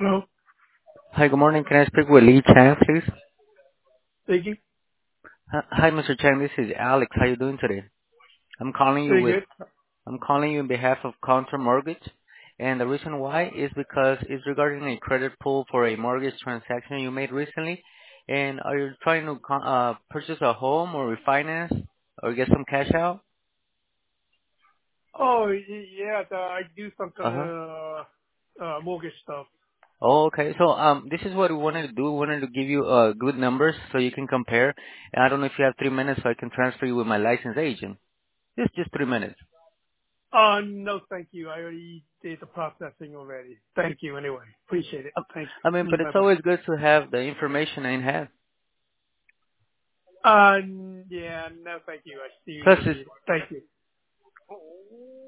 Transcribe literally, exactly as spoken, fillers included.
Hello, Hi, good morning. Can I speak with Lee Chang, please? speaking. Hi, hi, Mister Chang. This is Alex. How you doing today? I'm calling you Pretty with good. I'm calling you on behalf of Counter Mortgage, and the reason why is because it's regarding a credit pull for a mortgage transaction you made recently. And are you trying to co- uh purchase a home or refinance or get some cash out? Oh, y- yeah, the, I do some Uh kind huh. of uh, uh, mortgage stuff. Oh, okay. So um, this is what we wanted to do. We wanted to give you uh good numbers so you can compare. And I don't know if you have three minutes so I can transfer you with my licensed agent. Just just three minutes. Uh, no, thank you. I already did the processing already. Thank you anyway. Appreciate it. Um, Thank I mean, you. but Bye it's bye. always good to have the information in hand. Uh, yeah, no, thank you. I Plus, still it's need it. Thank you.